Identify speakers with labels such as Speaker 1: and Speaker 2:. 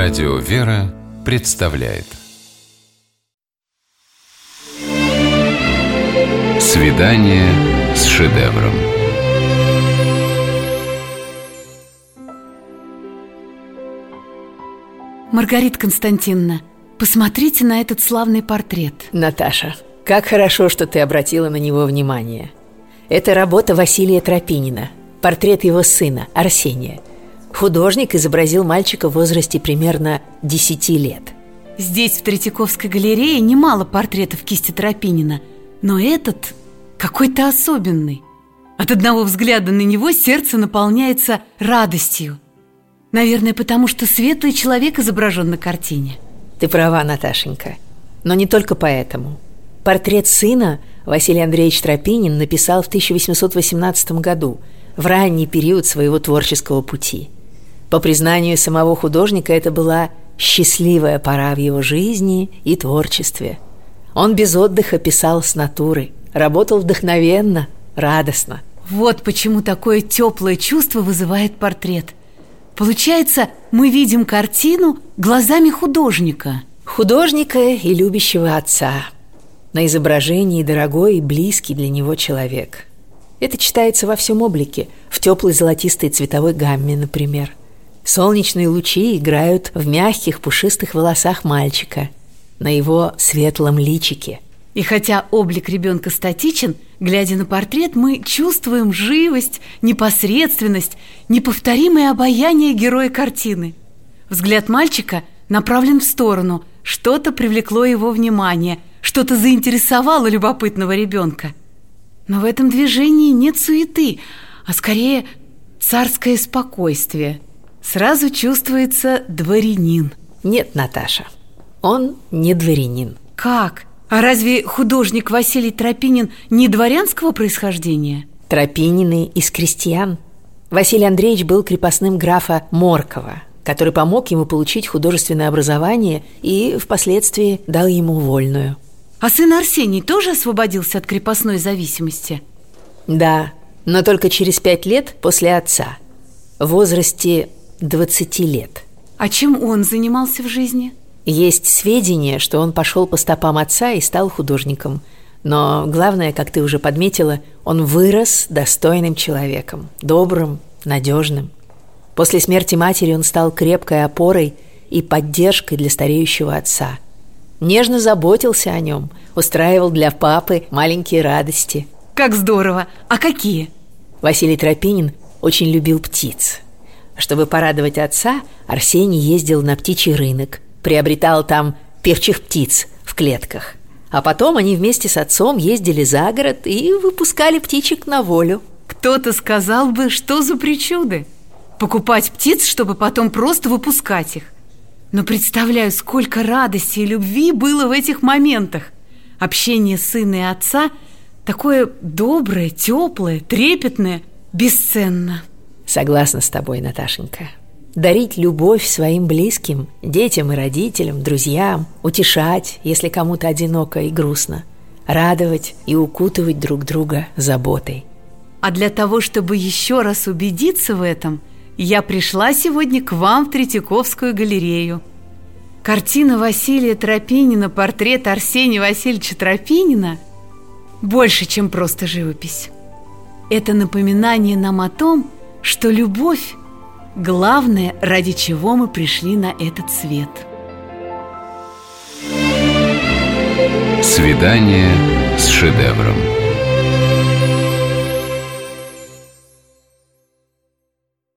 Speaker 1: Радио «Вера» представляет «Свидание с шедевром».
Speaker 2: Маргарита Константиновна, посмотрите на этот славный портрет.
Speaker 3: Наташа, как хорошо, что ты обратила на него внимание. Это работа Василия Тропинина, портрет его сына Арсения. Художник изобразил мальчика в возрасте примерно 10 лет.
Speaker 2: Здесь, в Третьяковской галерее, немало портретов кисти Тропинина, но этот какой-то особенный. От одного взгляда на него сердце наполняется радостью. Наверное, потому что светлый человек изображен на картине.
Speaker 3: Ты права, Наташенька, но не только поэтому. Портрет сына Василий Андреевич Тропинин написал в 1818 году, в ранний период своего творческого пути. По признанию самого художника, это была счастливая пора в его жизни и творчестве. Он без отдыха писал с натуры, работал вдохновенно, радостно.
Speaker 2: Вот почему такое теплое чувство вызывает портрет. Получается, мы видим картину глазами художника.
Speaker 3: Художника и любящего отца. На изображении дорогой и близкий для него человек. Это читается во всем облике, в теплой золотистой цветовой гамме, например. Солнечные лучи играют в мягких пушистых волосах мальчика, на его светлом личике.
Speaker 2: И хотя облик ребенка статичен, глядя на портрет, мы чувствуем живость, непосредственность, неповторимое обаяние героя картины. Взгляд мальчика направлен в сторону, что-то привлекло его внимание, что-то заинтересовало любопытного ребенка. Но в этом движении нет суеты, а скорее царское спокойствие. Сразу чувствуется дворянин.
Speaker 3: Нет, Наташа, он не дворянин.
Speaker 2: Как? А разве художник Василий Тропинин не дворянского происхождения?
Speaker 3: Тропинины из крестьян. Василий Андреевич был крепостным графа Моркова, который помог ему получить художественное образование и впоследствии дал ему вольную.
Speaker 2: А сын Арсений тоже освободился от крепостной зависимости?
Speaker 3: Да, но только через 5 лет после отца, в возрасте 20 лет.
Speaker 2: А чем он занимался в жизни?
Speaker 3: Есть сведения, что он пошел по стопам отца и стал художником. Но главное, как ты уже подметила, он вырос достойным человеком, добрым, надежным. После смерти матери он стал крепкой опорой и поддержкой для стареющего отца. Нежно заботился о нем, устраивал для папы маленькие радости.
Speaker 2: Как здорово! А какие?
Speaker 3: Василий Тропинин очень любил птиц. Чтобы порадовать отца, Арсений ездил на птичий рынок, приобретал там певчих птиц в клетках. А потом они вместе с отцом ездили за город и выпускали птичек на волю.
Speaker 2: Кто-то сказал бы, что за причуды? Покупать птиц, чтобы потом просто выпускать их. Но представляю, сколько радости и любви было в этих моментах. Общение сына и отца такое доброе, теплое, трепетное, бесценно.
Speaker 3: Согласна с тобой, Наташенька. Дарить любовь своим близким, детям и родителям, друзьям, утешать, если кому-то одиноко и грустно, радовать и укутывать друг друга заботой.
Speaker 2: А для того, чтобы еще раз убедиться в этом, я пришла сегодня к вам в Третьяковскую галерею. Картина Василия Тропинина, портрет Арсения Васильевича Тропинина больше, чем просто живопись. Это напоминание нам о том, что любовь – главное, ради чего мы пришли на этот свет.
Speaker 1: «Свидание с шедевром».